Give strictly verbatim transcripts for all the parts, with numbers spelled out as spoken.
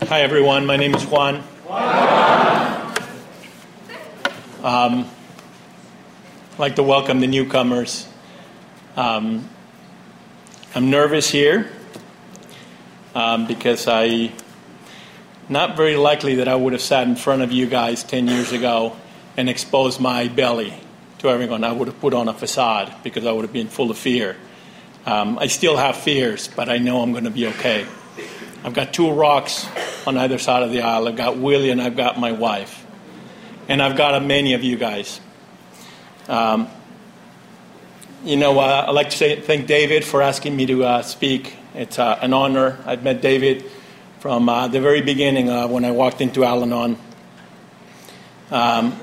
Hi, everyone. My name is Juan. Juan. Um, I'd like to welcome the newcomers. Um, I'm nervous here um, because I, not very likely that I would have sat in front of you guys ten years ago and exposed my belly to everyone. I would have put on a facade because I would have been full of fear. Um, I still have fears, but I know I'm going to be okay. I've got two rocks on either side of the aisle. I've got Willie and I've got my wife. And I've got many of you guys. Um, you know, uh, I'd like to say thank David for asking me to uh, speak. It's uh, an honor. I've met David from uh, the very beginning uh, when I walked into Al-Anon. Um,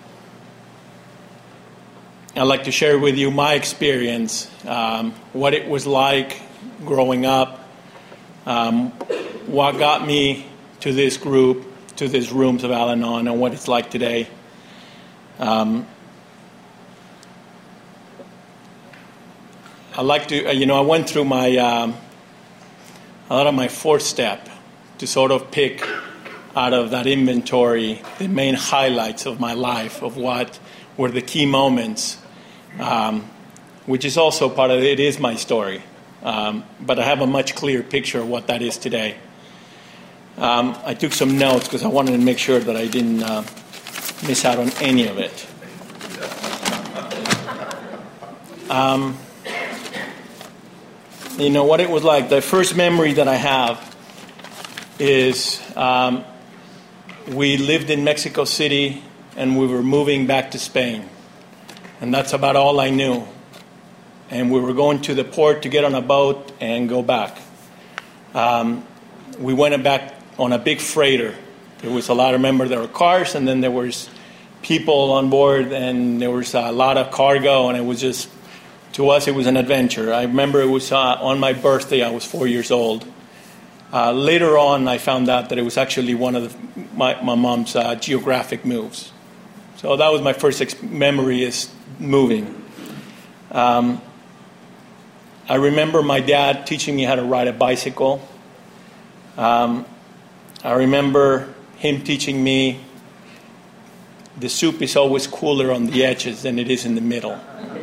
I'd like to share with you my experience, um, what it was like growing up, um, what got me to this group, to these rooms of Al-Anon, and what it's like today. Um, I like to, you know, I went through my um, a lot of my fourth step to sort of pick out of that inventory the main highlights of my life, of what were the key moments, um, which is also part of it. It is my story, um, but I have a much clearer picture of what that is today. Um, I took some notes because I wanted to make sure that I didn't uh, miss out on any of it. Um, you know, what it was like, the first memory that I have is um, we lived in Mexico City and we were moving back to Spain. And that's about all I knew. And we were going to the port to get on a boat and go back. Um, we went back on a big freighter. There was a lot, remember, there were cars, and then there was people on board, and there was a lot of cargo, and it was just, to us, it was an adventure. I remember it was uh, on my birthday. I was four years old. Uh, later on, I found out that it was actually one of the, my, my mom's uh, geographic moves. So that was my first ex- memory is moving. Um, I remember my dad teaching me how to ride a bicycle. Um, I remember him teaching me the soup is always cooler on the edges than it is in the middle.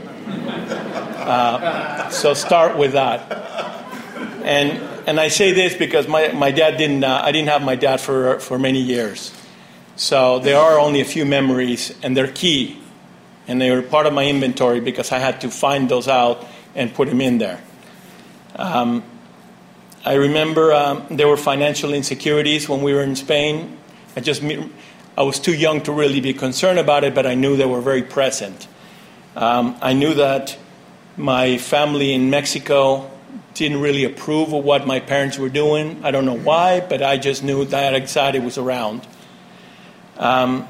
Uh, so start with that. And and I say this because my, my dad didn't, uh, I didn't have my dad for, for many years. So there are only a few memories, and they're key. And they were part of my inventory because I had to find those out and put them in there. Um, I remember um, there were financial insecurities when we were in Spain. I just I was too young to really be concerned about it, but I knew they were very present. Um, I knew that my family in Mexico didn't really approve of what my parents were doing. I don't know why, but I just knew that anxiety was around. Um,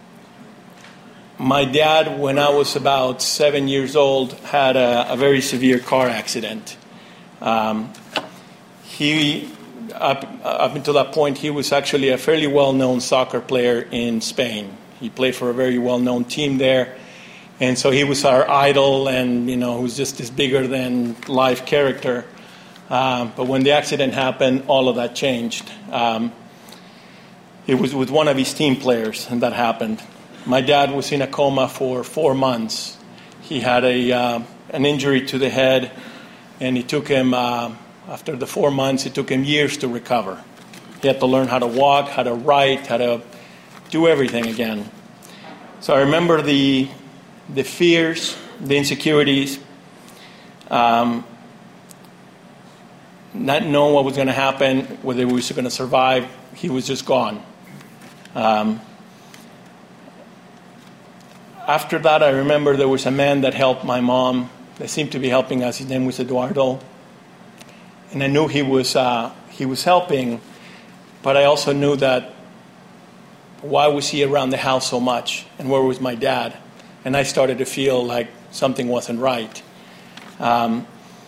my dad, when I was about seven years old, had a, a very severe car accident. Um, he, up, up until that point, he was actually a fairly well-known soccer player in Spain. He played for a very well-known team there. And so he was our idol, and, you know, he was just this bigger-than-life character. Um, but when the accident happened, all of that changed. Um, it was with one of his team players, and that happened. My dad was in a coma for four months. He had a uh, an injury to the head, and it took him, uh, after the four months, it took him years to recover. He had to learn how to walk, how to write, how to do everything again. So I remember the the fears, the insecurities, um, not knowing what was going to happen, whether we were going to survive. He was just gone. Um, after that, I remember there was a man that helped my mom, that seemed to be helping us. His name was Eduardo. And I knew he was uh, he was helping, but I also knew that why was he around the house so much, and where was my dad? And I started to feel like something wasn't right. Um,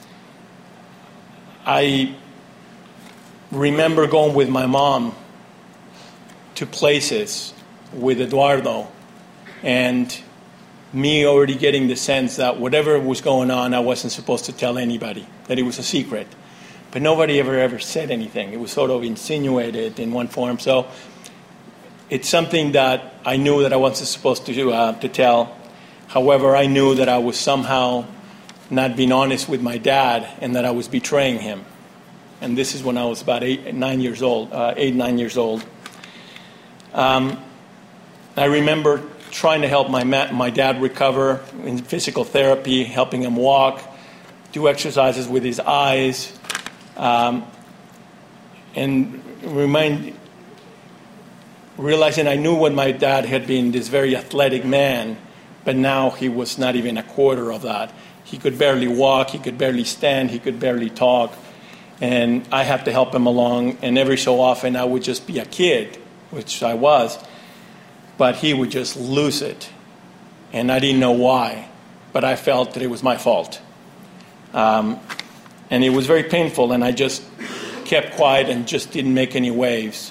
I remember going with my mom to places with Eduardo, and me already getting the sense that whatever was going on, I wasn't supposed to tell anybody, that it was a secret. but nobody ever, ever said anything. It was sort of insinuated in one form. So it's something that I knew that I wasn't supposed to, uh, to tell. However, I knew that I was somehow not being honest with my dad and that I was betraying him. And this is when I was about eight, nine years old, uh, eight, nine years old. Um, I remember trying to help my ma- my dad recover in physical therapy, helping him walk, do exercises with his eyes, um, and remind, realizing I knew when my dad had been this very athletic man, but now he was not even a quarter of that. He could barely walk, he could barely stand, he could barely talk, and I had to help him along, and every so often I would just be a kid, which I was, but he would just lose it, and I didn't know why, but I felt that it was my fault. Um, and it was very painful, and I just kept quiet and just didn't make any waves.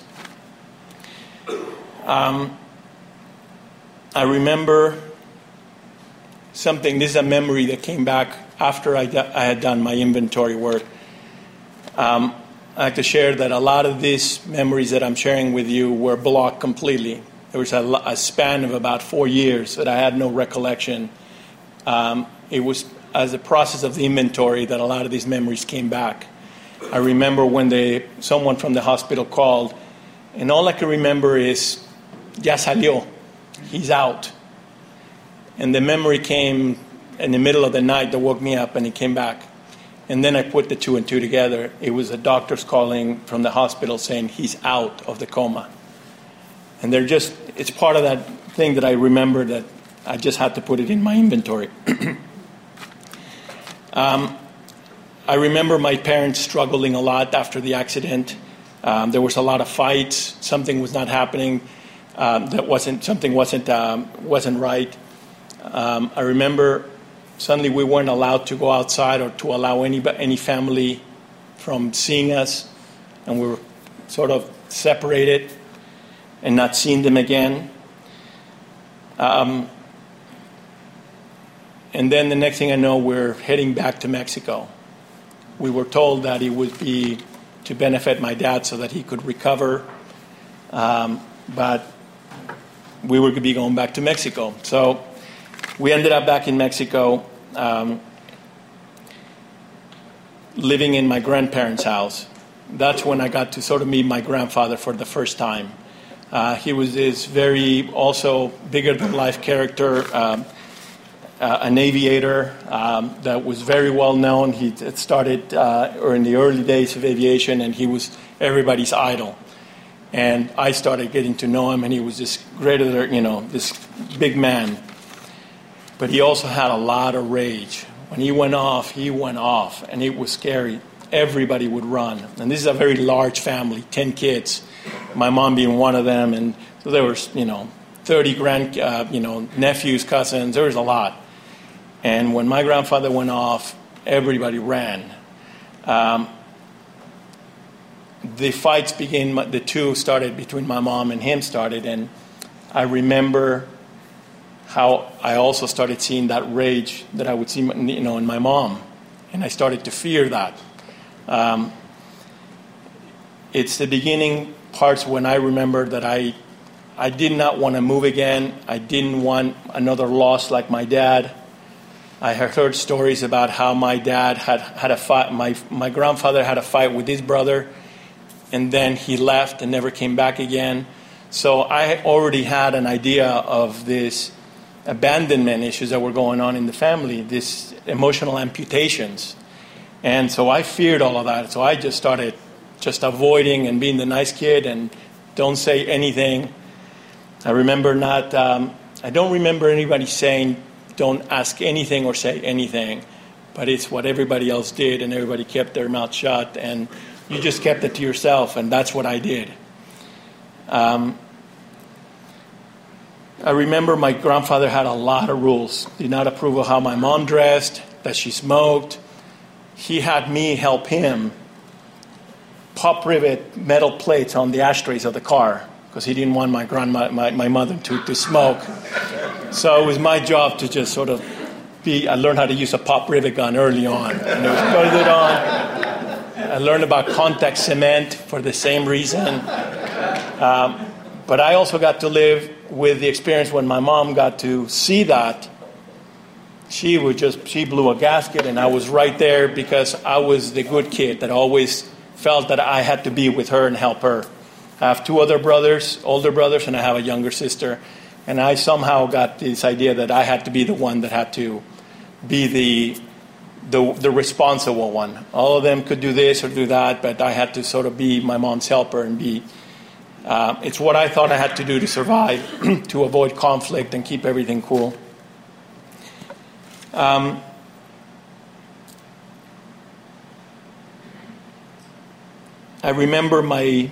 Um, I remember something, this is a memory that came back after I, I had done my inventory work. Um, I like to share that a lot of these memories that I'm sharing with you were blocked completely. There was a, a span of about four years that I had no recollection. Um, it was as a process of the inventory that a lot of these memories came back. I remember when they, someone from the hospital called, and all I can remember is, ya salió, he's out. And the memory came in the middle of the night that woke me up, and it came back. And then I put the two and two together. It was the doctors calling from the hospital saying he's out of the coma. And they're just, it's part of that thing that I remember that I just had to put it in my inventory. um, I remember my parents struggling a lot after the accident. Um, there was a lot of fights. Something was not happening. Um, that wasn't, something wasn't, um, wasn't right. Um, I remember suddenly we weren't allowed to go outside or to allow any any family from seeing us, and we were sort of separated and not seeing them again. Um, and then the next thing I know, we're heading back to Mexico. We were told that it would be to benefit my dad so that he could recover, um, but we were going to be going back to Mexico. So we ended up back in Mexico, um, living in my grandparents' house. That's when I got to sort of meet my grandfather for the first time. Uh, he was this very, also bigger-than-life character, um, uh, an aviator um, that was very well known. He had started uh, or in the early days of aviation, and he was everybody's idol. And I started getting to know him, and he was this greater, you know, this big man. But he also had a lot of rage. When he went off, he went off, and it was scary. Everybody would run. And this is a very large family, ten kids, my mom being one of them. And so there was, you know, thirty grand, uh, you know, nephews, cousins. There was a lot. And when my grandfather went off, everybody ran. Um, the fights began, the two started between my mom and him started. And I remember how I also started seeing that rage that I would see, you know, in my mom, and I started to fear that. Um, it's the beginning parts when I remember that I, I did not want to move again. I didn't want another loss like my dad. I had heard stories about how my dad had had a fight. My my grandfather had a fight with his brother, and then he left and never came back again. So I already had an idea of this abandonment issues that were going on in the family, these emotional amputations. And so I feared all of that. So I just started just avoiding and being the nice kid and don't say anything. I remember not, um, I don't remember anybody saying don't ask anything or say anything, but it's what everybody else did, and everybody kept their mouth shut, and you just kept it to yourself, and that's what I did. Um, I remember my grandfather had a lot of rules. Did not approve of how my mom dressed, that she smoked. He had me help him pop rivet metal plates on the ashtrays of the car because he didn't want my grandma, my, my mother to, to smoke. So it was my job to just sort of be, I learned how to use a pop rivet gun early on. And it was put it on. I learned about contact cement for the same reason. Um, but I also got to live with the experience when my mom got to see that. She was just, she blew a gasket, and I was right there because I was the good kid that always felt that I had to be with her and help her. I have two other brothers, older brothers, and I have a younger sister. And I somehow got this idea that I had to be the one that had to be the, the, the responsible one. All of them could do this or do that, but I had to sort of be my mom's helper and be, uh, it's what I thought I had to do to survive, to avoid conflict and keep everything cool. Um, I remember my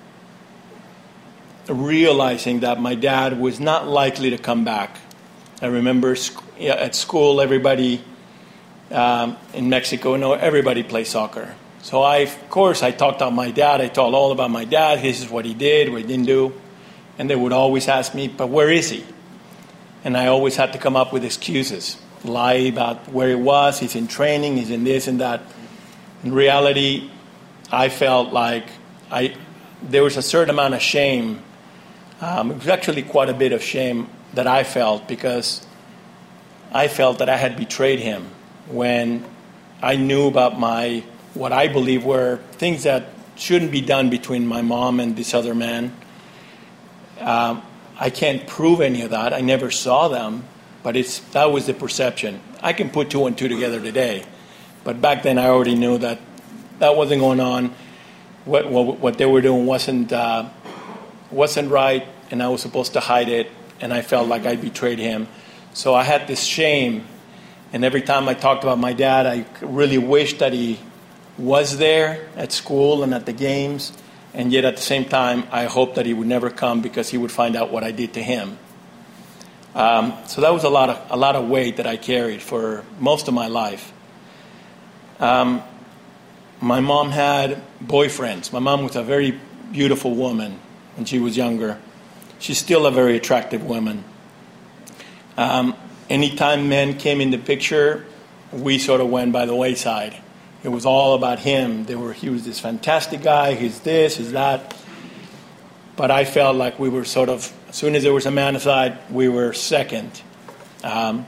realizing that my dad was not likely to come back. I remember sc- at school, everybody um, in Mexico, no, everybody plays soccer. So I, of course, I talked to my dad. I told all about my dad. This is what he did, what he didn't do. And they would always ask me, but where is he? And I always had to come up with excuses. Lie about where he was, he's in training, he's in this and that. In reality, I felt like I there was a certain amount of shame. Um, it was actually quite a bit of shame that I felt because I felt that I had betrayed him when I knew about my what I believe were things that shouldn't be done between my mom and this other man. Um, I can't prove any of that. I never saw them. But it's that was the perception. I can put two and two together today. But back then I already knew that that wasn't going on. What what, what they were doing wasn't uh, wasn't right, and I was supposed to hide it, and I felt like I betrayed him. So I had this shame, and every time I talked about my dad, I really wished that he was there at school and at the games, and yet at the same time, I hoped that he would never come because he would find out what I did to him. Um, so that was a lot of a lot of weight that I carried for most of my life. Um, my mom had boyfriends. My mom was a very beautiful woman when she was younger. She's still a very attractive woman. Um, anytime men came in the picture, we sort of went by the wayside. It was all about him. They were he was this fantastic guy. He's this, he's that. But I felt like we were sort of, as soon as there was a man aside, we were second. Um,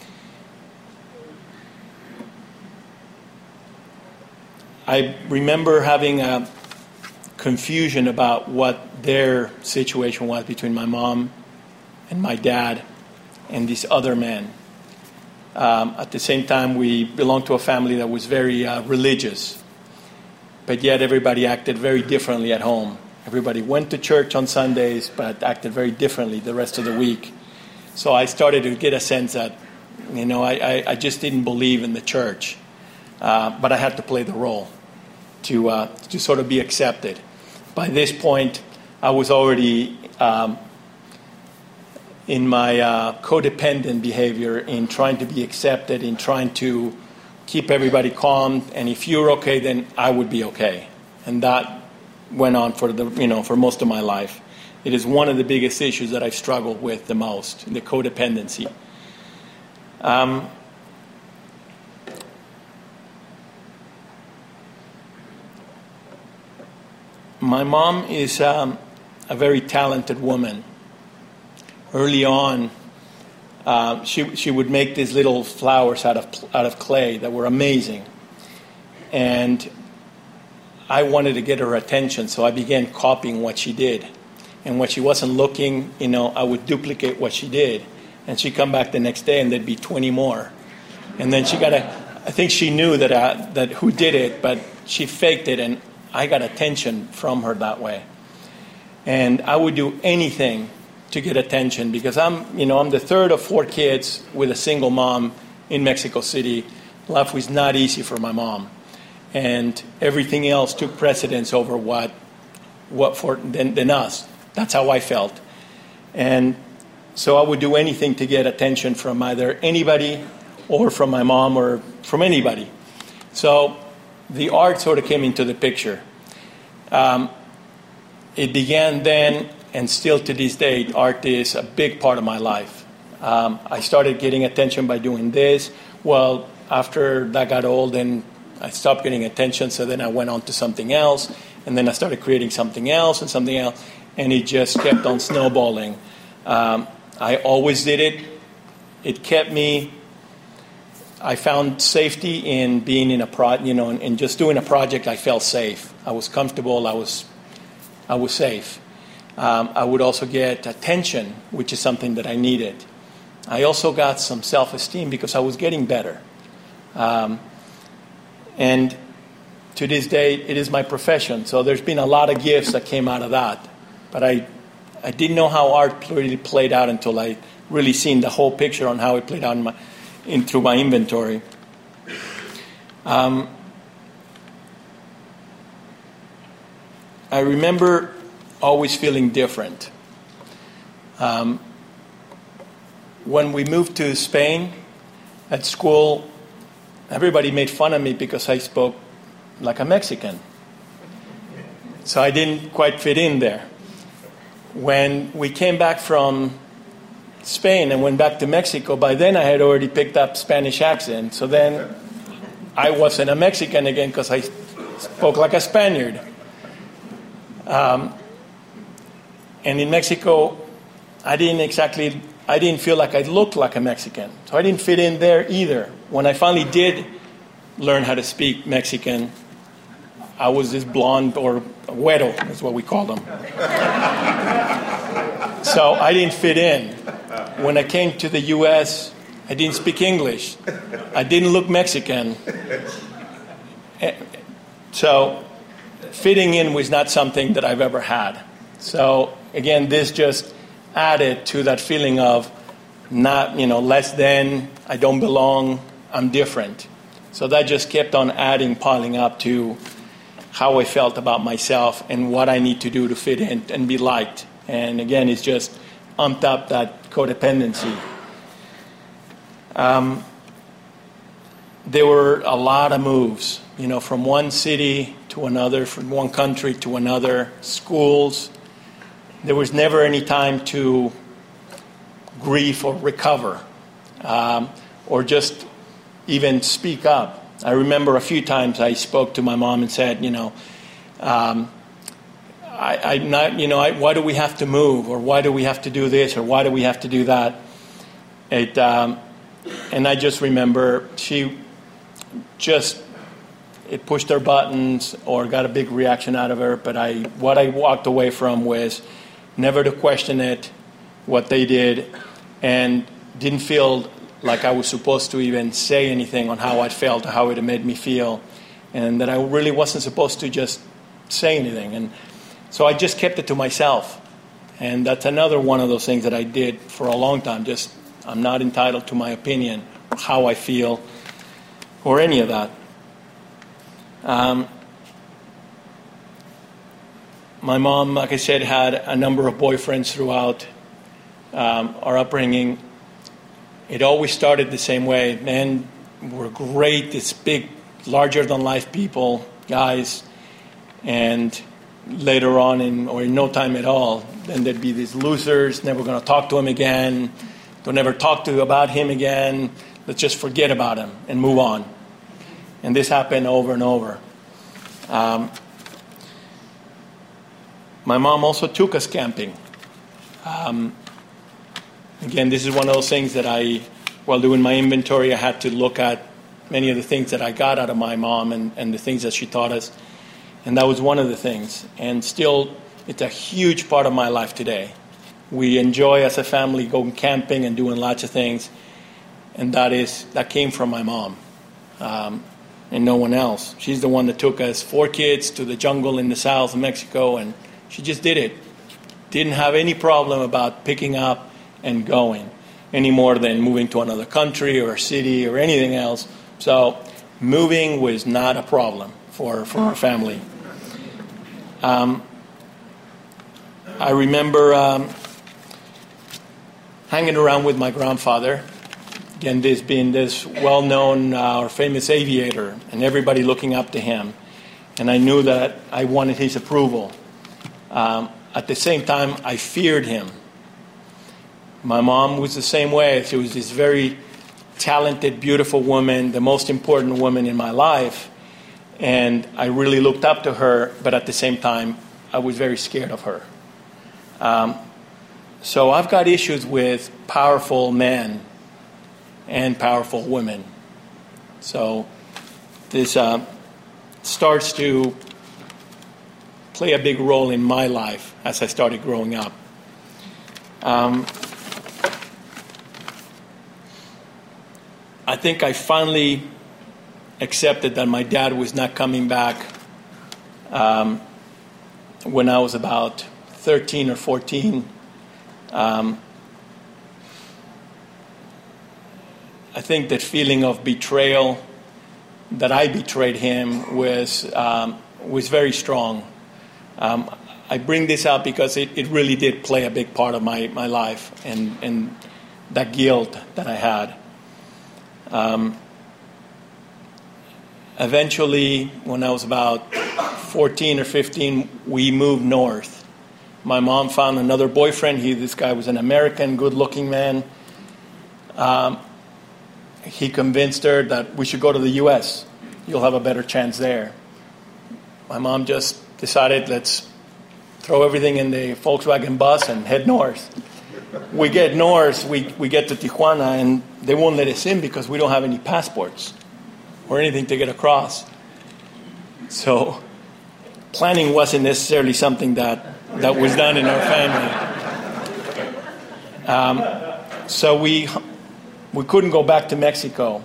I remember having a confusion about what their situation was between my mom and my dad and this other man. Um, at the same time, we belonged to a family that was very uh, religious, but yet everybody acted very differently at home. Everybody went to church on Sundays, but acted very differently the rest of the week. So I started to get a sense that, you know, I, I, I just didn't believe in the church, uh, but I had to play the role to uh, to sort of be accepted. By this point, I was already um, in my uh, codependent behavior in trying to be accepted, in trying to keep everybody calm, and if you're okay, then I would be okay. And that went on for the you know for most of my life. It is one of the biggest issues that I've struggled with the most, the codependency. Um, my mom is um, a very talented woman. Early on, uh, she she would make these little flowers out of out of clay that were amazing, and I wanted to get her attention, so I began copying what she did. And when she wasn't looking, you know, I would duplicate what she did. And she'd come back the next day, and there'd be twenty more. And then she got a, I think she knew that I, that who did it, but she faked it, and I got attention from her that way. And I would do anything to get attention because I'm, you know, I'm the third of four kids with a single mom in Mexico City. Life was not easy for my mom. And everything else took precedence over what, what for than, than us. That's how I felt, and so I would do anything to get attention from either anybody, or from my mom, or from anybody. So the art sort of came into the picture. Um, it began then, and still to this day, art is a big part of my life. Um, I started getting attention by doing this. Well, after that got old, and I stopped getting attention, so then I went on to something else, and then I started creating something else and something else, and it just kept on snowballing. Um, I always did it. It kept me, I found safety in being in a pro, you know, in, in just doing a project. I felt safe. I was comfortable. I was, I was safe. Um, I would also get attention, which is something that I needed. I also got some self-esteem because I was getting better. Um, and to this day, it is my profession. So there's been a lot of gifts that came out of that. But I, I didn't know how art really played out until I really seen the whole picture on how it played out in my, in, through my inventory. Um, I remember always feeling different. Um, when we moved to Spain, at school, everybody made fun of me because I spoke like a Mexican. So I didn't quite fit in there. When we came back from Spain and went back to Mexico, by then I had already picked up Spanish accent. So then I wasn't a Mexican again because I spoke like a Spaniard. Um, and in Mexico, I didn't exactly, I didn't feel like I looked like a Mexican. So I didn't fit in there either. When I finally did learn how to speak Mexican, I was this blonde, or güero is what we call them. So I didn't fit in. When I came to the U S, I didn't speak English. I didn't look Mexican. So fitting in was not something that I've ever had. So again, this just added to that feeling of not, you know, less than, I don't belong, I'm different. So that just kept on adding, piling up to how I felt about myself and what I need to do to fit in and be liked. And again, it's just amped up that codependency. Um, there were a lot of moves, you know, from one city to another, from one country to another, schools. There was never any time to grieve or recover, um, or just even speak up. I remember a few times I spoke to my mom and said, you know, um, I, I'm not, you know, I, why do we have to move, or why do we have to do this, or why do we have to do that? It, um, and I just remember she just, it pushed her buttons or got a big reaction out of her. But I, what I walked away from was never to question it, what they did, and didn't feel like I was supposed to even say anything on how I felt or how it made me feel, and that I really wasn't supposed to just say anything. And so I just kept it to myself. And that's another one of those things that I did for a long time. Just, I'm not entitled to my opinion, or how I feel, or any of that. Um, my mom, like I said, had a number of boyfriends throughout um, our upbringing. It always started the same way. Men were great, this big, larger-than-life people, guys, and later on, in, or in no time at all, then there'd be these losers, never going to talk to him again, don't ever talk to about him again, let's just forget about him and move on. And this happened over and over. Um, my mom also took us camping. Um, Again, this is one of those things that I, while doing my inventory, I had to look at many of the things that I got out of my mom and, and the things that she taught us. And that was one of the things. And still, it's a huge part of my life today. We enjoy as a family going camping and doing lots of things. And that is, that came from my mom um, and no one else. She's the one that took us, four kids, to the jungle in the south of Mexico, and she just did it. Didn't have any problem about picking up and going, any more than moving to another country or a city or anything else. So moving was not a problem for, for our family. Um, I remember um, hanging around with my grandfather, again, this being this well-known uh, or famous aviator, and everybody looking up to him. And I knew that I wanted his approval. Um, at the same time, I feared him. My mom was the same way. She was this very talented, beautiful woman, the most important woman in my life. And I really looked up to her, but at the same time, I was very scared of her. Um, so I've got issues with powerful men and powerful women. So this uh, starts to play a big role in my life as I started growing up. Um, I think I finally accepted that my dad was not coming back um, when I was about thirteen or fourteen. Um, I think that feeling of betrayal, that I betrayed him, was um, was very strong. Um, I bring this up because it, it really did play a big part of my, my life and, and that guilt that I had. Um, eventually, when I was about fourteen or fifteen, we moved north. My mom found another boyfriend. He, this guy was an American, good-looking man. Um, he convinced her that we should go to the U S You'll have a better chance there. My mom just decided, let's throw everything in the Volkswagen bus and head north. We get north, we, we get to Tijuana, and they won't let us in because we don't have any passports or anything to get across. So planning wasn't necessarily something that, that was done in our family. Um, so we we couldn't go back to Mexico.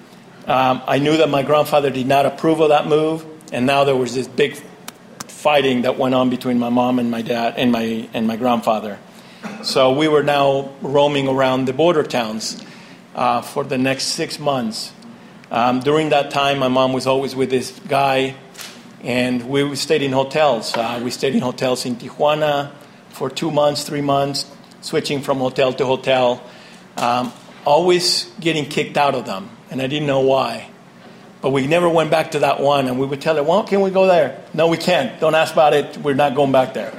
Um, I knew that my grandfather did not approve of that move, and now there was this big fighting that went on between my mom and my dad and my and my grandfather. So we were now roaming around the border towns uh, for the next six months. Um, during that time, my mom was always with this guy, and we stayed in hotels. Uh, we stayed in hotels in Tijuana for two months, three months, switching from hotel to hotel, um, always getting kicked out of them, and I didn't know why. But we never went back to that one, and we would tell her, well, can we go there? No, we can't. Don't ask about it. We're not going back there.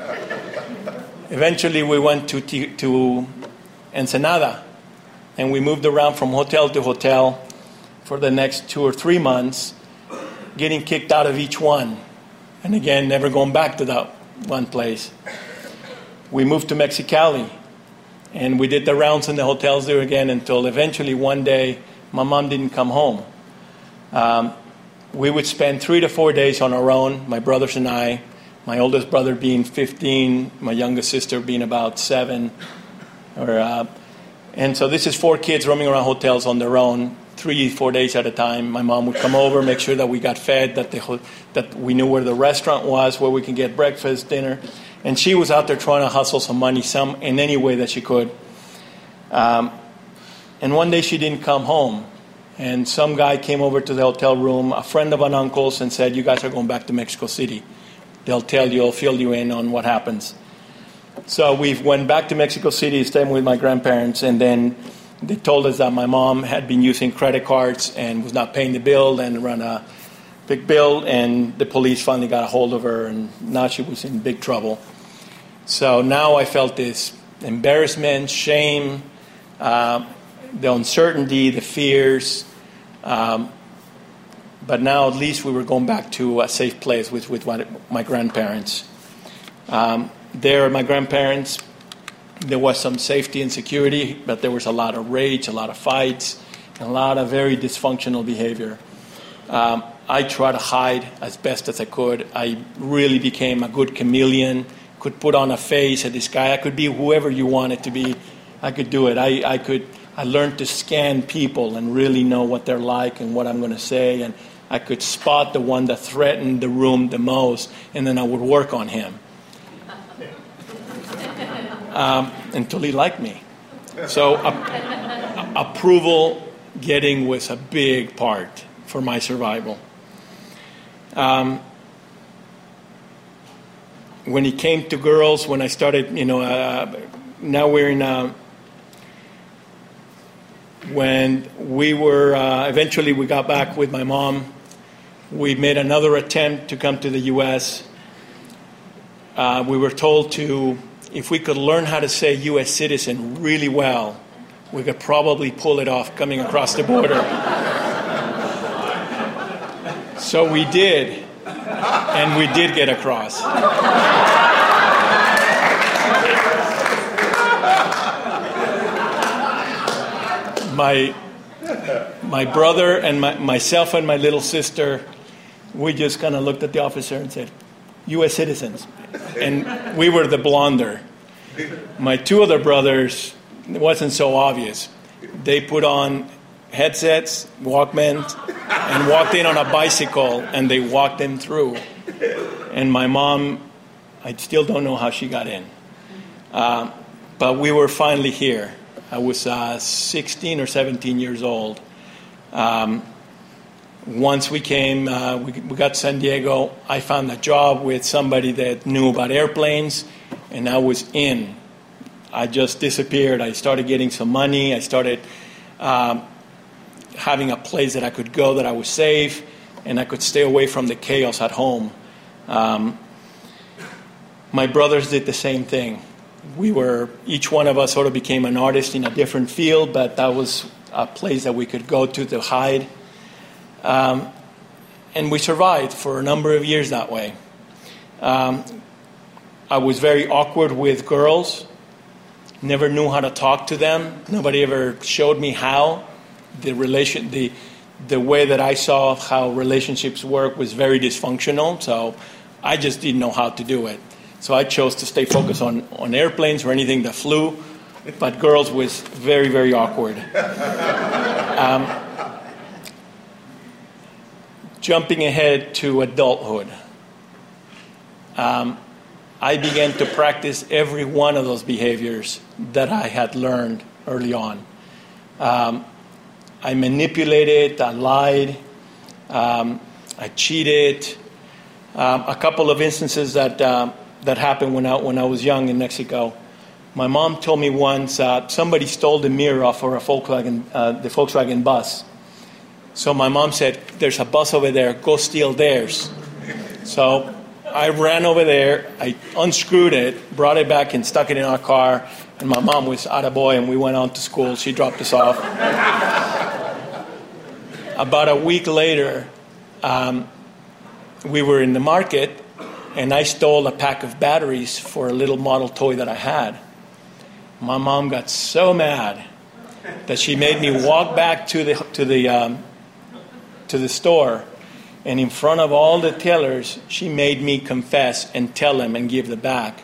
Eventually, we went to to Ensenada, and we moved around from hotel to hotel for the next two or three months, getting kicked out of each one. And again, never going back to that one place. We moved to Mexicali, and we did the rounds in the hotels there again until eventually one day, my mom didn't come home. Um, we would spend three to four days on our own, my brothers and I, my oldest brother being fifteen, my youngest sister being about seven. Or, uh, and so this is four kids roaming around hotels on their own, three, four days at a time. My mom would come over, make sure that we got fed, that, the, that we knew where the restaurant was, where we can get breakfast, dinner. And she was out there trying to hustle some money some in any way that she could. Um, and one day she didn't come home. And some guy came over to the hotel room, a friend of an uncle's, and said, you guys are going back to Mexico City. They'll tell you, they'll fill you in on what happens. So we went back to Mexico City, staying with my grandparents, and then they told us that my mom had been using credit cards and was not paying the bill and run a big bill, and the police finally got a hold of her, and now she was in big trouble. So now I felt this embarrassment, shame, uh, the uncertainty, the fears. Um, but now at least we were going back to a safe place with, with my grandparents. Um, there, my grandparents, there was some safety and security, but there was a lot of rage, a lot of fights, and a lot of very dysfunctional behavior. Um, I tried to hide as best as I could. I really became a good chameleon, could put on a face, a disguise. I could be whoever you wanted to be. I could do it. I, I could. I learned to scan people and really know what they're like and what I'm going to say. And I could spot the one that threatened the room the most, and then I would work on him um, until he liked me. So uh, approval getting was a big part for my survival. Um, when it came to girls, when I started, you know, uh, now we're in, uh, when we were, uh, eventually we got back with my mom. We made another attempt to come to the U S Uh, we were told to, if we could learn how to say U S citizen really well, we could probably pull it off coming across the border. So we did, and we did get across. My my brother and my, myself and my little sister, we just kind of looked at the officer and said, U S citizens. And we were the blonder. My two other brothers, it wasn't so obvious. They put on headsets, Walkmans, and walked in on a bicycle, and they walked them through. And my mom, I still don't know how she got in. Uh, but we were finally here. I was uh, sixteen or seventeen years old. Um, once we came, uh, we, we got to San Diego, I found a job with somebody that knew about airplanes, and I was in. I just disappeared. I started getting some money. I started um, having a place that I could go that I was safe, and I could stay away from the chaos at home. Um, my brothers did the same thing. We were, each one of us sort of became an artist in a different field, but that was a place that we could go to to hide. Um, and we survived for a number of years that way. Um, I was very awkward with girls, never knew how to talk to them. Nobody ever showed me how. The relation, the, the way that I saw how relationships work was very dysfunctional, so I just didn't know how to do it. So I chose to stay focused on, on airplanes or anything that flew, but girls was very, very awkward. Um, jumping ahead to adulthood, um, I began to practice every one of those behaviors that I had learned early on. Um, I manipulated, I lied, um, I cheated. Um, a couple of instances that um, that happened when I, when I was young in Mexico. My mom told me once uh, somebody stole the mirror off of a Volkswagen, uh, the Volkswagen bus. So my mom said, "There's a bus over there, go steal theirs." So I ran over there, I unscrewed it, brought it back and stuck it in our car, and my mom was attaboy, and we went on to school. She dropped us off. About a week later, um, we were in the market, and I stole a pack of batteries for a little model toy that I had. My mom got so mad that she made me walk back to the to the um, to the store, and in front of all the tellers, she made me confess and tell them and give the back.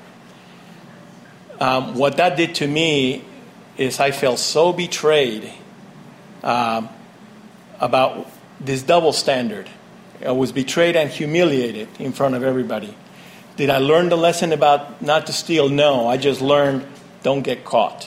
Um, what that did to me is I felt so betrayed uh, about this double standard. I was betrayed and humiliated in front of everybody. Did I learn the lesson about not to steal? No, I just learned don't get caught,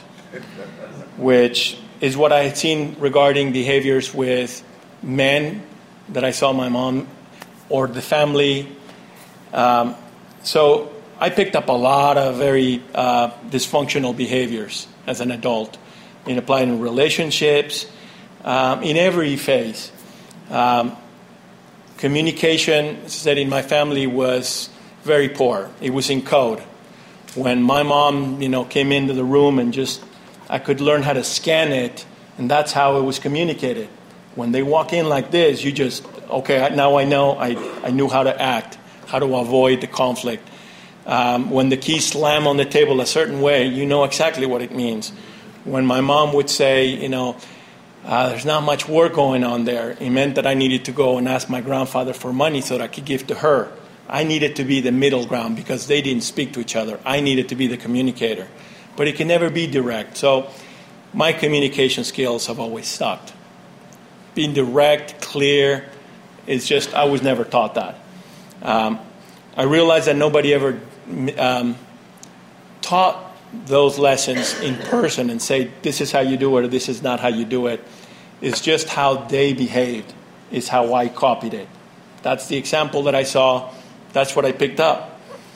which is what I had seen regarding behaviors with men that I saw my mom or the family. Um, so I picked up a lot of very uh, dysfunctional behaviors as an adult, and applied in relationships, um, in every phase. Um, Communication, said in my family, was very poor. It was in code. When my mom, you know, came into the room and just, I could learn how to scan it, and that's how it was communicated. When they walk in like this, you just, okay, now I know, I, I knew how to act, how to avoid the conflict. Um, when the keys slam on the table a certain way, you know exactly what it means. When my mom would say, you know, Uh, there's not much work going on there, it meant that I needed to go and ask my grandfather for money so that I could give to her. I needed to be the middle ground because they didn't speak to each other. I needed to be the communicator. But it can never be direct. So my communication skills have always sucked. Being direct, clear, it's just, I was never taught that. Um, I realized that nobody ever um, taught those lessons in person and say, this is how you do it or this is not how you do it. It's just how they behaved is how I copied it. That's the example that I saw. That's what I picked up.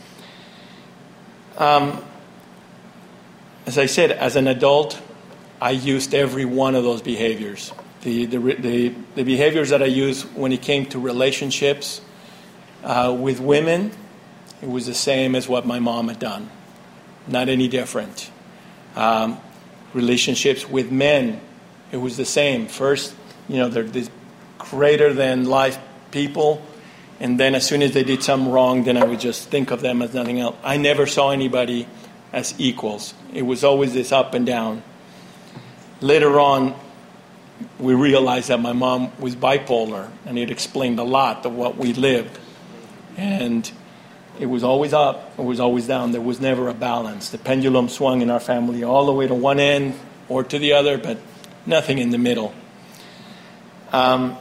Um, as I said, as an adult, I used every one of those behaviors. The, the, the, the behaviors that I used when it came to relationships uh, with women, it was the same as what my mom had done. Not any different. Um, relationships with men, it was the same. First, you know, they're these greater than life people. And then as soon as they did something wrong, then I would just think of them as nothing else. I never saw anybody as equals. It was always this up and down. Later on, we realized that my mom was bipolar, and it explained a lot of what we lived. And it was always up, it was always down. There was never a balance. The pendulum swung in our family all the way to one end or to the other, but nothing in the middle. Um,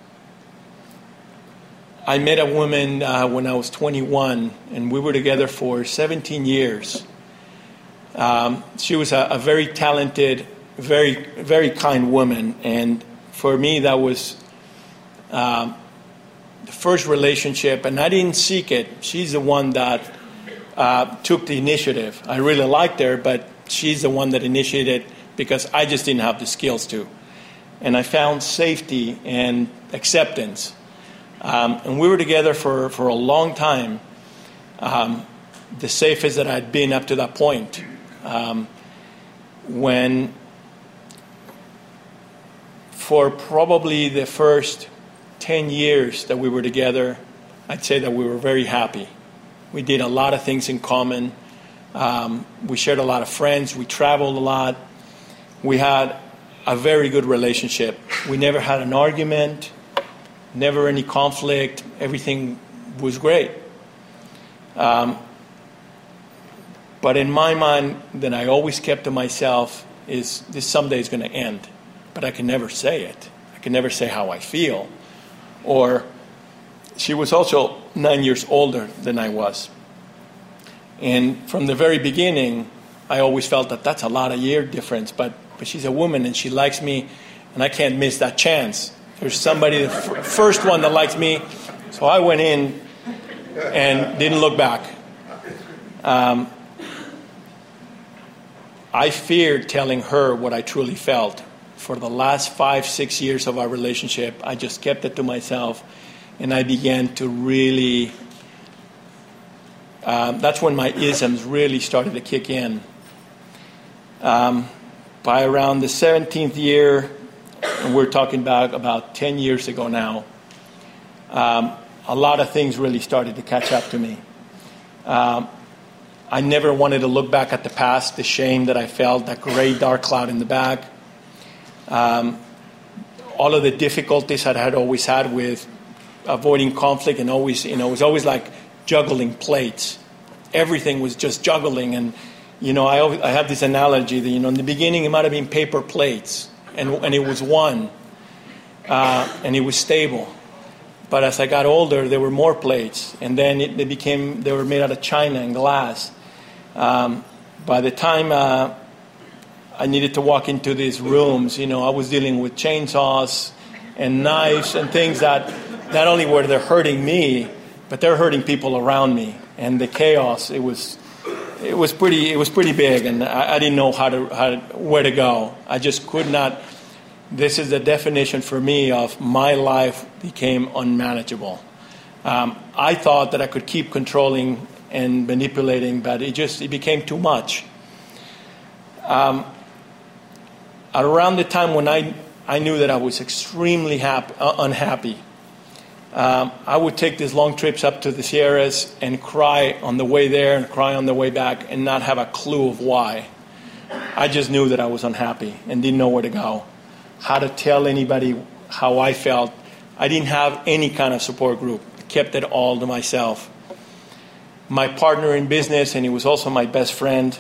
I met a woman uh, when I was twenty-one, and we were together for seventeen years. Um, she was a, a very talented, very, very kind woman, and for me that was um, the first relationship, and I didn't seek it. She's the one that uh, took the initiative. I really liked her, but she's the one that initiated it because I just didn't have the skills to. And I found safety and acceptance. Um, and we were together for, for a long time, um, the safest that I'd been up to that point. Um, when, for probably the first ten years that we were together, I'd say that we were very happy. We did a lot of things in common. Um, we shared a lot of friends. We traveled a lot. We had a very good relationship. We never had an argument, never any conflict. Everything was great. Um, but in my mind, that I always kept to myself is this someday is going to end. But I can never say it. I can never say how I feel. Or she was also nine years older than I was. And from the very beginning, I always felt that that's a lot of year difference. But, but she's a woman and she likes me, and I can't miss that chance. There's somebody, the f- first one that likes me. So I went in and didn't look back. Um, I feared telling her what I truly felt. For the last five, six years of our relationship, I just kept it to myself, and I began to really, um, that's when my isms really started to kick in. Um, by around the seventeenth year, and we're talking about about ten years ago now, um, a lot of things really started to catch up to me. Um, I never wanted to look back at the past, the shame that I felt, that gray dark cloud in the back. Um, all of the difficulties that I had always had with avoiding conflict, and always, you know, it was always like juggling plates. Everything was just juggling, and you know, I always, I have this analogy that, you know, in the beginning it might have been paper plates, and and it was one, uh, and it was stable. But as I got older, there were more plates, and then it, they became they were made out of china and glass. Um, by the time uh, I needed to walk into these rooms, you know, I was dealing with chainsaws and knives and things that not only were they hurting me, but they're hurting people around me. And the chaos, it was, it was pretty, it was pretty big, and I, I didn't know how to, how to, where to go. I just could not. This is the definition for me of my life became unmanageable. Um, I thought that I could keep controlling and manipulating, but it just it became too much. Um, around the time when I I knew that I was extremely happy, uh, unhappy, um, I would take these long trips up to the Sierras and cry on the way there and cry on the way back and not have a clue of why. I just knew that I was unhappy and didn't know where to go, how to tell anybody how I felt. I didn't have any kind of support group. I kept it all to myself. My partner in business, and he was also my best friend,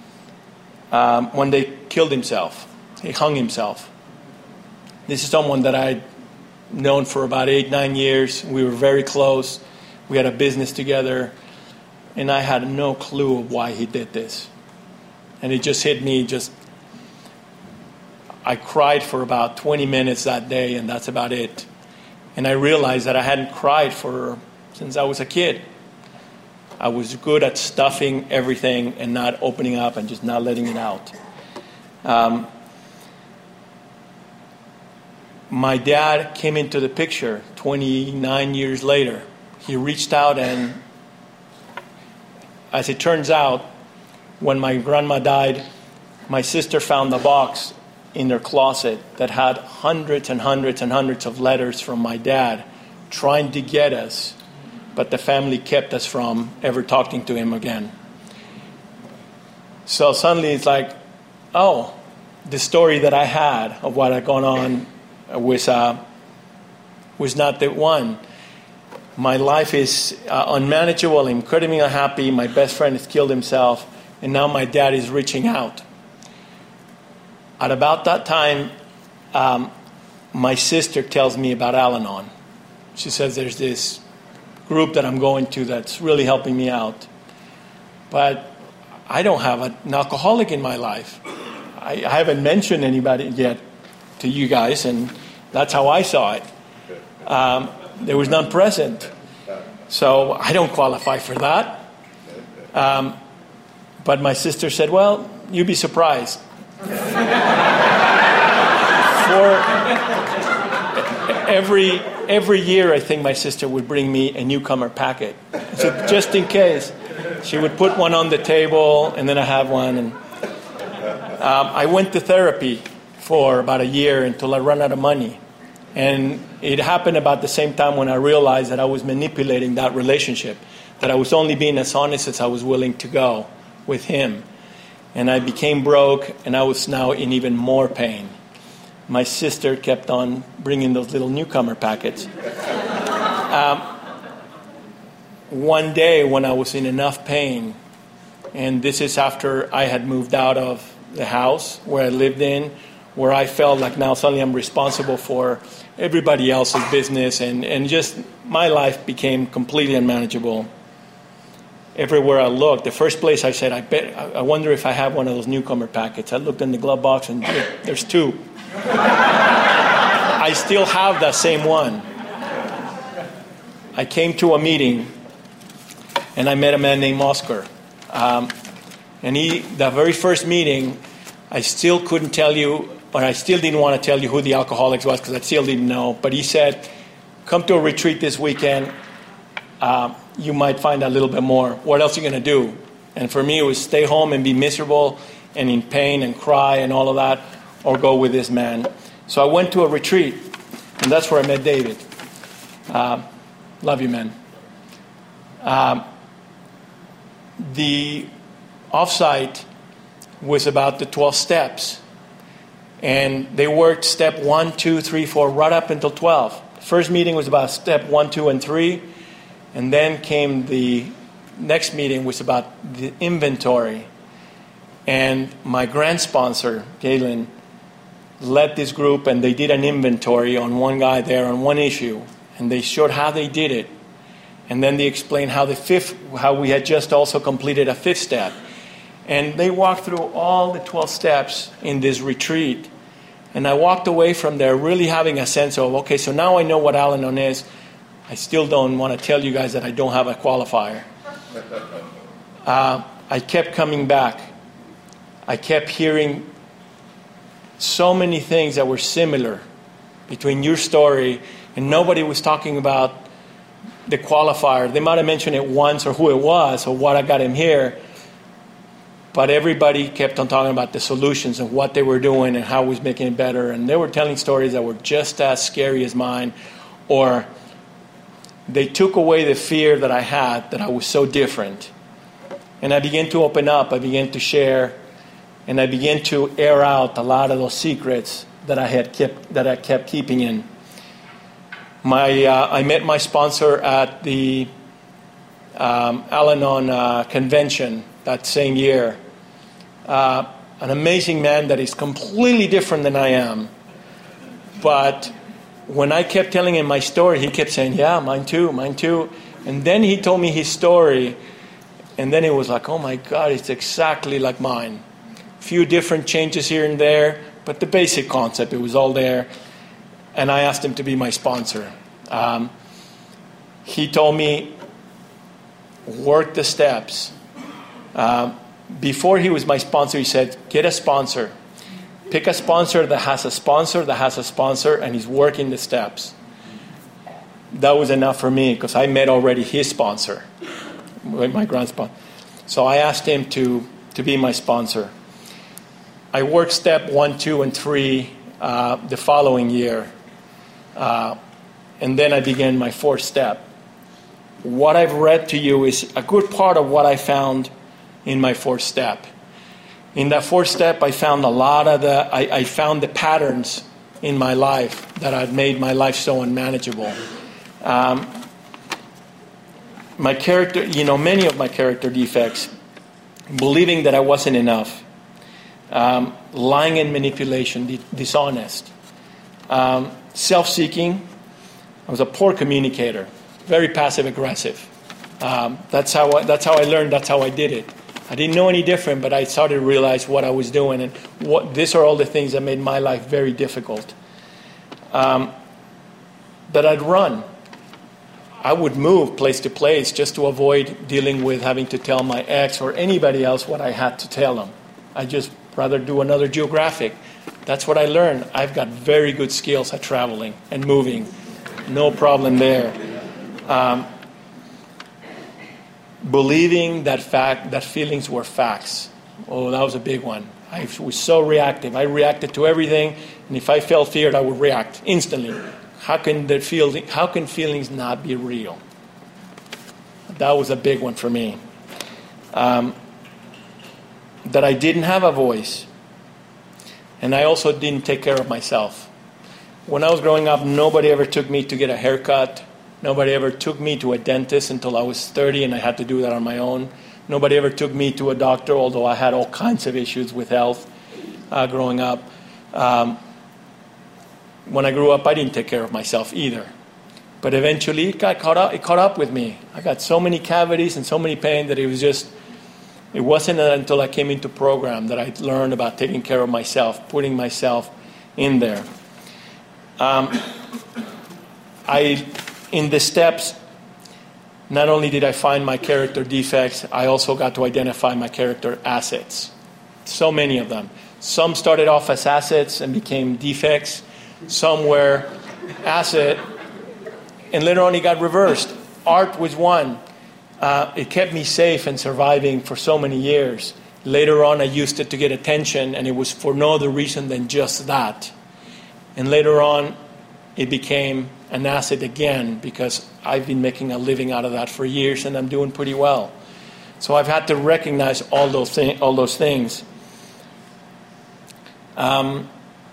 um, one day killed himself. He hung himself. This is someone that I'd known for about eight, nine years. We were very close. We had a business together, and I had no clue of why he did this. And it just hit me. Just, I cried for about twenty minutes that day, and that's about it. And I realized that I hadn't cried for since I was a kid. I was good at stuffing everything and not opening up and just not letting it out. Um, my dad came into the picture twenty-nine years later. He reached out, and as it turns out, when my grandma died, my sister found a box in their closet that had hundreds and hundreds and hundreds of letters from my dad trying to get us, but the family kept us from ever talking to him again. So suddenly it's like, oh, the story that I had of what had gone on was uh, was not the one. My life is uh, unmanageable, incredibly unhappy. My best friend has killed himself, and now my dad is reaching out. At about that time, um, my sister tells me about Al-Anon. She says there's this group that I'm going to that's really helping me out. But I don't have an alcoholic in my life. I, I haven't mentioned anybody yet to you guys, and that's how I saw it. Um, there was none present. So I don't qualify for that. Um, but my sister said, well, you'd be surprised. For every every year, I think my sister would bring me a newcomer packet. So just in case, she would put one on the table, and then I have one. And um, I went to therapy for about a year until I ran out of money. And it happened about the same time when I realized that I was manipulating that relationship, that I was only being as honest as I was willing to go with him. And I became broke, and I was now in even more pain. My sister kept on bringing those little newcomer packets. Um, one day when I was in enough pain, and this is after I had moved out of the house where I lived in, where I felt like now suddenly I'm responsible for everybody else's business, and, and just my life became completely unmanageable. Everywhere I looked, the first place I said, I bet, I wonder if I have one of those newcomer packets. I looked in the glove box, and there's two. I still have that same one. I came to a meeting, and I met a man named Oscar. Um, and he, the very first meeting, I still couldn't tell you, or I still didn't want to tell you who the alcoholics was because I still didn't know. But he said, come to a retreat this weekend. Uh, you might find out a little bit more. What else are you going to do? And for me, it was stay home and be miserable and in pain and cry and all of that, or go with this man. So I went to a retreat, and that's where I met David. Uh, love you, man. Um, the offsite was about the twelve steps. And they worked step one, two, three, four, right up until twelve. The first meeting was about step one, two, and three. And then came the next meeting was about the inventory. And my grand sponsor, Galen, led this group, and they did an inventory on one guy there on one issue. And they showed how they did it. And then they explained how the fifth, how we had just also completed a fifth step. And they walked through all the twelve steps in this retreat. And I walked away from there really having a sense of, okay, so now I know what Al-Anon is. I still don't want to tell you guys that I don't have a qualifier. Uh, I kept coming back. I kept hearing so many things that were similar between your story, and nobody was talking about the qualifier. They might have mentioned it once or who it was or what I got him here. But everybody kept on talking about the solutions and what they were doing and how it was making it better. And they were telling stories that were just as scary as mine. Or they took away the fear that I had, that I was so different. And I began to open up. I began to share. And I began to air out a lot of those secrets that I had kept, that I kept keeping in. My, uh, I met my sponsor at the um, Al-Anon uh, convention that same year. Uh, an amazing man that is completely different than I am. But when I kept telling him my story, he kept saying, yeah, mine too, mine too. And then he told me his story, and then it was like, oh my God, it's exactly like mine. A few different changes here and there, but the basic concept, it was all there. And I asked him to be my sponsor. Um, he told me, work the steps. Uh, before he was my sponsor, he said, get a sponsor. Pick a sponsor that has a sponsor that has a sponsor, and he's working the steps. That was enough for me because I met already his sponsor, my grand sponsor. So I asked him to, to be my sponsor. I worked step one, two, and three uh, the following year. Uh, and then I began my fourth step. What I've read to you is a good part of what I found in my fourth step. In that fourth step, I found a lot of the, I, I found the patterns in my life that had made my life so unmanageable. Um, my character, you know, many of my character defects, believing that I wasn't enough, um, lying and manipulation, di- dishonest, um, self-seeking. I was a poor communicator, very passive-aggressive. Um, that's how I, that's how I learned. That's how I did it. I didn't know any different, but I started to realize what I was doing, and what these are all the things that made my life very difficult. Um, that I'd run. I would move place to place just to avoid dealing with having to tell my ex or anybody else what I had to tell them. I'd just rather do another geographic. That's what I learned. I've got very good skills at traveling and moving. No problem there. Um, believing that fact, that feelings were facts. Oh, that was a big one. I was so reactive. I reacted to everything, and if I felt feared, I would react instantly. How can the feel, how can feelings not be real? That was a big one for me. Um, that I didn't have a voice, and I also didn't take care of myself. When I was growing up, nobody ever took me to get a haircut. Nobody ever took me to a dentist until I was thirty, and I had to do that on my own. Nobody ever took me to a doctor, although I had all kinds of issues with health uh, growing up. Um, when I grew up, I didn't take care of myself either. But eventually, it got caught up. It caught up with me. I got so many cavities and so many pain that it was just. It wasn't until I came into program that I learned about taking care of myself, putting myself in there. Um, I. In the steps, not only did I find my character defects, I also got to identify my character assets. So many of them. Some started off as assets and became defects. Some were asset, and later on it got reversed. Art was one. Uh, it kept me safe and surviving for so many years. Later on, I used it to get attention, and it was for no other reason than just that. And later on, it became an asset again, because I've been making a living out of that for years, and I'm doing pretty well. So I've had to recognize all those thi- all those things. Um,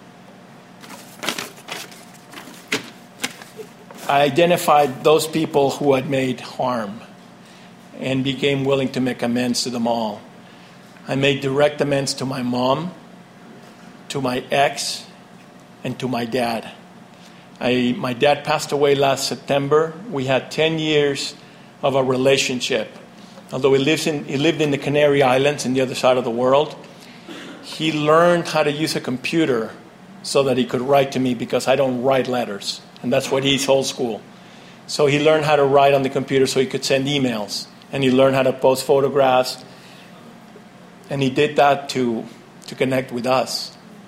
I identified those people who had made harm and became willing to make amends to them all. I made direct amends to my mom, to my ex, and to my dad. I, my dad passed away last September. We had ten years of a relationship. Although he, lives in, he lived in the Canary Islands on the other side of the world, he learned how to use a computer so that he could write to me, because I don't write letters. And that's what he's old school. So he learned how to write on the computer so he could send emails. And he learned how to post photographs. And he did that to, to connect with us.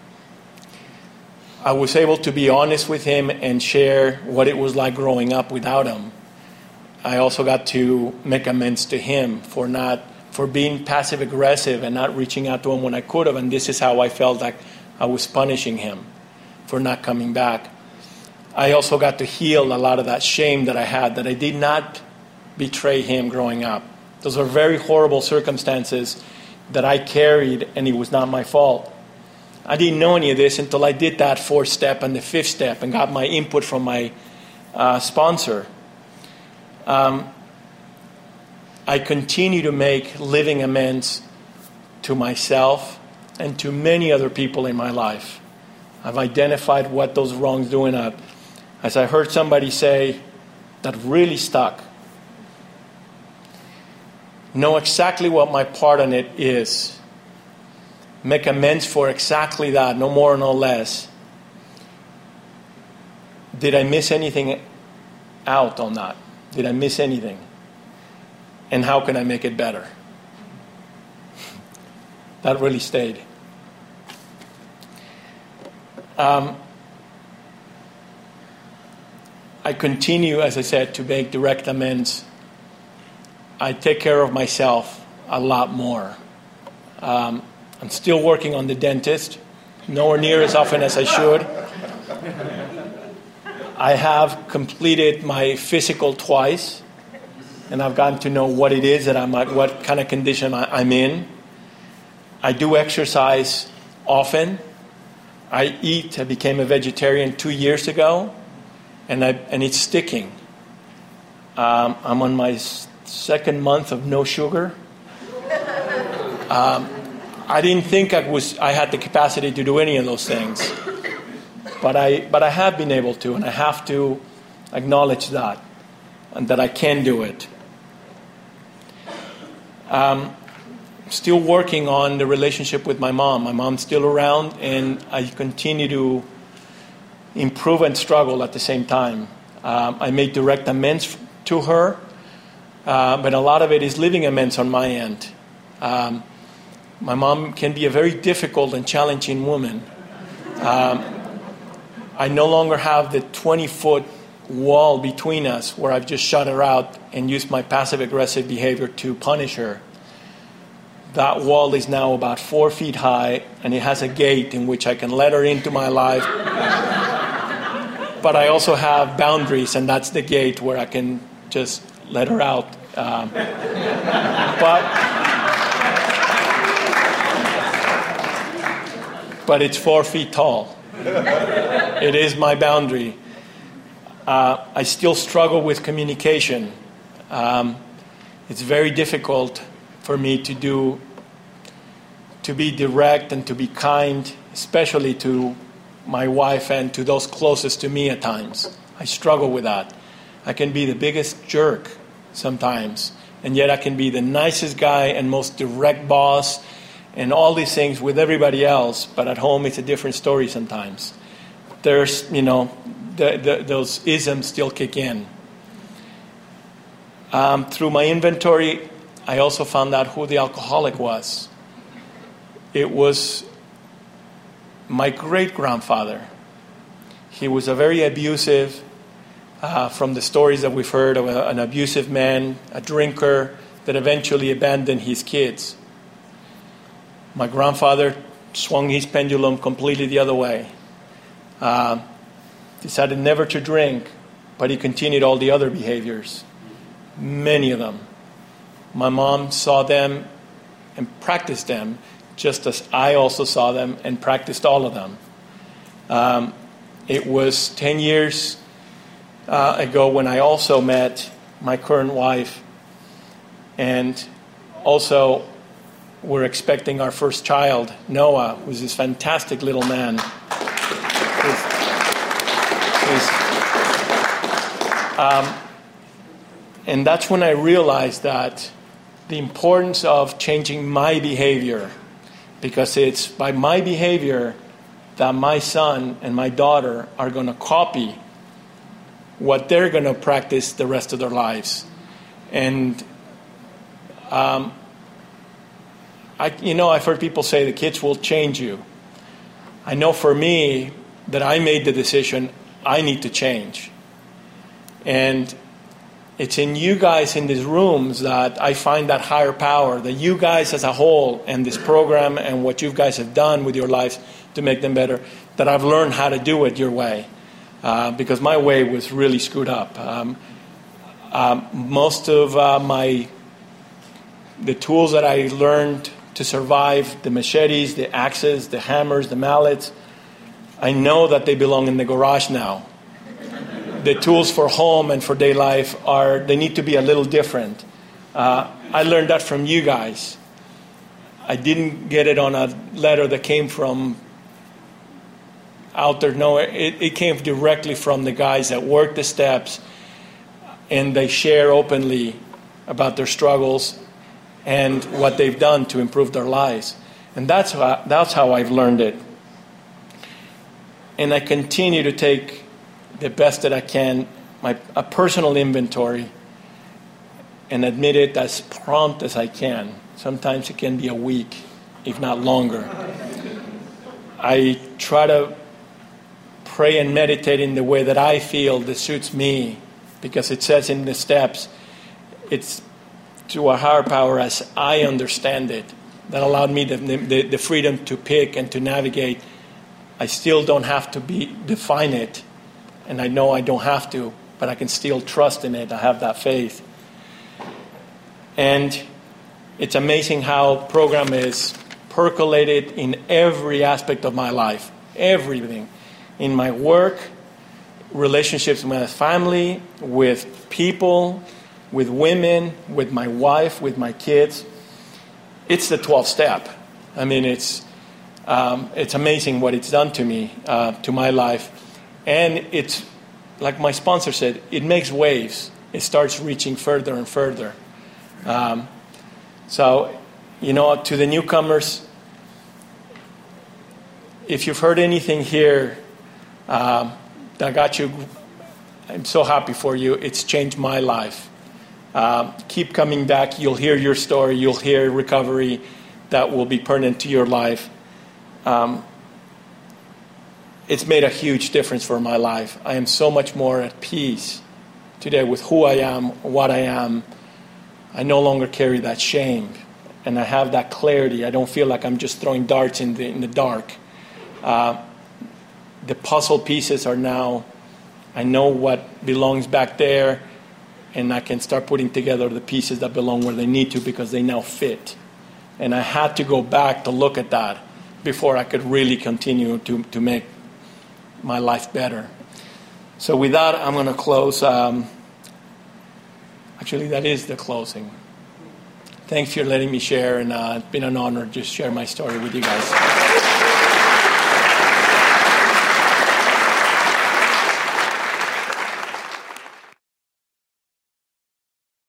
I was able to be honest with him and share what it was like growing up without him. I also got to make amends to him for not for being passive aggressive and not reaching out to him when I could have, and this is how I felt like I was punishing him for not coming back. I also got to heal a lot of that shame that I had, that I did not betray him growing up. Those are very horrible circumstances that I carried, and it was not my fault. I didn't know any of this until I did that fourth step and the fifth step and got my input from my uh, sponsor. Um, I continue to make living amends to myself and to many other people in my life. I've identified what those wrongs doing are. As I heard somebody say, that really stuck. Know exactly what my part in it is. Make amends for exactly that, no more, no less. Did I miss anything out on that? Did I miss anything? And how can I make it better? That really stayed. Um, I continue, as I said, to make direct amends. I take care of myself a lot more. Um, I'm still working on the dentist, nowhere near as often as I should. I have completed my physical twice, and I've gotten to know what it is that I'm at, what kind of condition I, I'm in. I do exercise often. I eat. I became a vegetarian two years ago, and I and it's sticking. Um, I'm on my second month of no sugar. Um, I didn't think I was. I had the capacity to do any of those things, but I but I have been able to, and I have to acknowledge that, and that I can do it. Um, still working on the relationship with my mom. My mom's still around, and I continue to improve and struggle at the same time. Um, I made direct amends to her, uh, but a lot of it is living amends on my end. Um, my mom can be a very difficult and challenging woman. Um, I no longer have the twenty-foot wall between us where I've just shut her out and used my passive-aggressive behavior to punish her. That wall is now about four feet high, and it has a gate in which I can let her into my life. But I also have boundaries, and that's the gate where I can just let her out. Um, but, but it's four feet tall. It is my boundary. Uh, I still struggle with communication. Um, it's very difficult for me to do, to be direct and to be kind, especially to my wife and to those closest to me at times. I struggle with that. I can be the biggest jerk sometimes, and yet I can be the nicest guy and most direct boss and all these things with everybody else, but at home it's a different story sometimes. There's, you know, the, the, those isms still kick in. Um, through my inventory, I also found out who the alcoholic was. It was my great-grandfather. He was a very abusive, uh, from the stories that we've heard, of a, an abusive man, a drinker that eventually abandoned his kids. My grandfather swung his pendulum completely the other way. Uh, decided never to drink, but he continued all the other behaviors, many of them. My mom saw them and practiced them, just as I also saw them and practiced all of them. Um, it was ten years uh, ago when I also met my current wife, and also we're expecting our first child, Noah, who's this fantastic little man. He's, he's, um, and that's when I realized that the importance of changing my behavior, because it's by my behavior that my son and my daughter are going to copy what they're going to practice the rest of their lives. And, um, I, you know, I've heard people say the kids will change you. I know for me that I made the decision I need to change. And it's in you guys in these rooms that I find that higher power, that you guys as a whole and this program and what you guys have done with your lives to make them better, that I've learned how to do it your way. Uh, because my way was really screwed up. Um, um, most of uh, my, the tools that I learned to survive, the machetes, the axes, the hammers, the mallets, I know that they belong in the garage now. The tools for home and for day life are, they need to be a little different. Uh, I learned that from you guys. I didn't get it on a letter that came from out there. No, it, it came directly from the guys that work the steps, and they share openly about their struggles and what they've done to improve their lives. And that's how, that's how I've learned it. And I continue to take the best that I can, my a personal inventory, and admit it as prompt as I can. Sometimes it can be a week, if not longer. I try to pray and meditate in the way that I feel that suits me, because it says in the steps, it's to a higher power as I understand it, that allowed me the, the, the freedom to pick and to navigate. I still don't have to be define it And I know I don't have to, but I can still trust in it. I have that faith. And it's amazing how program is percolated in every aspect of my life. Everything. In my work, relationships with my family, with people, with women, with my wife, with my kids. It's the twelfth step. I mean, it's um, it's amazing what it's done to me, uh, to my life. And it's, like my sponsor said, it makes waves. It starts reaching further and further. Um, so, you know, to the newcomers, if you've heard anything here um, that got you, I'm so happy for you. It's changed my life. Uh, keep coming back. You'll hear your story. You'll hear recovery that will be pertinent to your life. Um, it's made a huge difference for my life. I am so much more at peace today with who I am, what I am. I no longer carry that shame, and I have that clarity. I don't feel like I'm just throwing darts in the in the dark. Uh, the puzzle pieces are now, I know what belongs back there, and I can start putting together the pieces that belong where they need to because they now fit. And I had to go back to look at that before I could really continue to, to make my life better. So with that, I'm going to close. Um, actually, that is the closing. Thanks for letting me share, and uh, it's been an honor to just share my story with you guys.